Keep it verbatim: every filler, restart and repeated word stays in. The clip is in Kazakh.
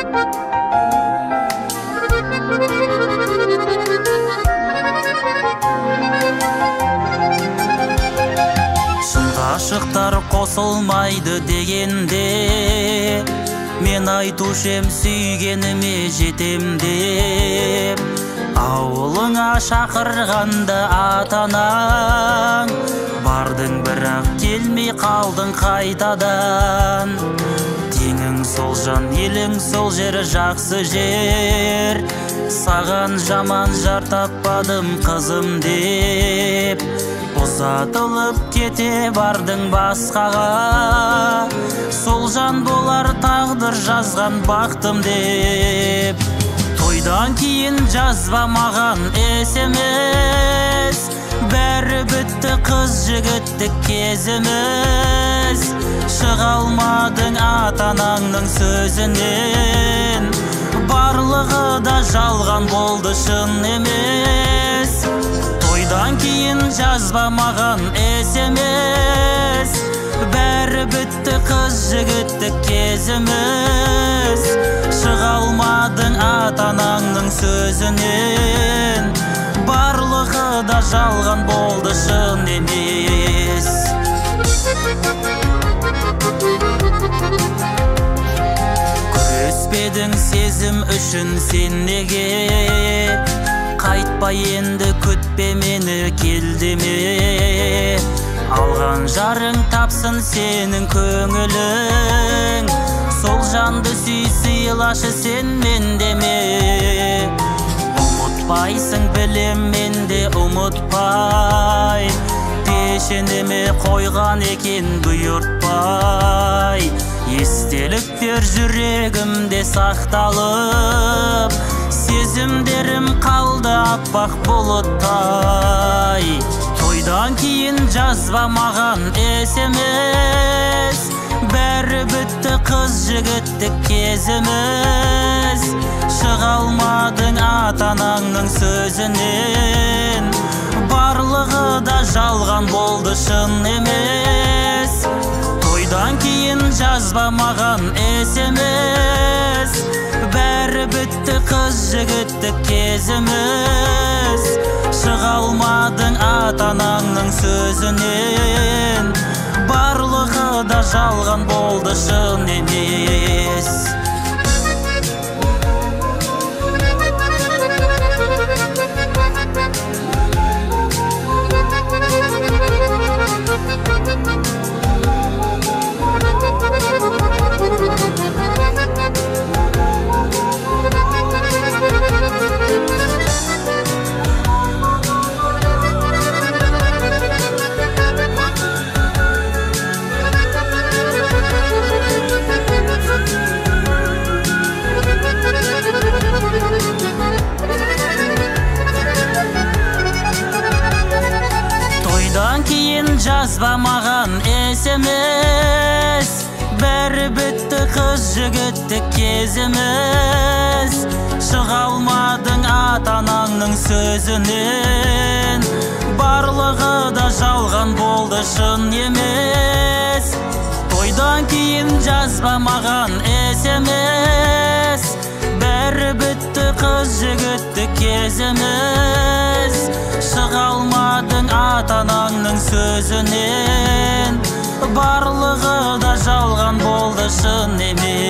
Ғашықтар қосылмайды дегенде, мен айтушем сүйгеніме жетем деп. Ауылыңа шақырғанда атанаң, бардың бірақ келмей қалдың қайтадан. Теңің сол жан, елің сол жер жақсы жер, саған жаман жар таппадым қызым деп. Ұзатылып кете бардың басқаға, сол жан болар тағдыр жазған бақтым деп. Тойдан кейін жазба маған есемес, бәрі бітті қыз жігіттік кезіміз. Шыға алмадың ата-анаңның сөзінен, барлығы да жалған болды шын емес. Тойдан кейін жазба маған есемес, бәрі бітті қыз жігіттік кезіміз. Шыға алмадың ата-анаңның сөзінен, барлығы да жалған болды шын емес. Күреспедің сезім үшін сен неге, қайтпа енді күтпе мені кел деме. Алған жарың тапсын сенің көңілің, сол жанды сүй сыйлашы сен мен деме. Ұмытпайсың білем мен де ұмытпай, пешенеме қойған екен бұйыртпай. Естеліктер жүрегімде сақталып, сезімдерім қалды аппақ бұлыттай. Тойдан кейін жазба маған есемес, бәрі бітті қыз жігіттік кезіміз. Шыға алмадың ата-анаңның сөзінен, барлығы да жалған болды шын емес. Тойдан кейін жазба маған есемес, бәрі бітті қыз жігіттік кезіміз. Шыға алмадың ата-анаңның сөзінен, барлығы да жалған болды шын емес. Тойдан кейін жазба маған есемес, бәрі бітті қыз жігіттік кезіміз. Шыға алмадың ата-анаңның сөзінен, барлығы да жалған болды шын емес. Тойдан кейін жазба маған есемес, бәрі бітті қыз жігіттік кезіміз. Шыға алмадың ата-анаңның сөзінен, барлығы да жалған болды шын емес.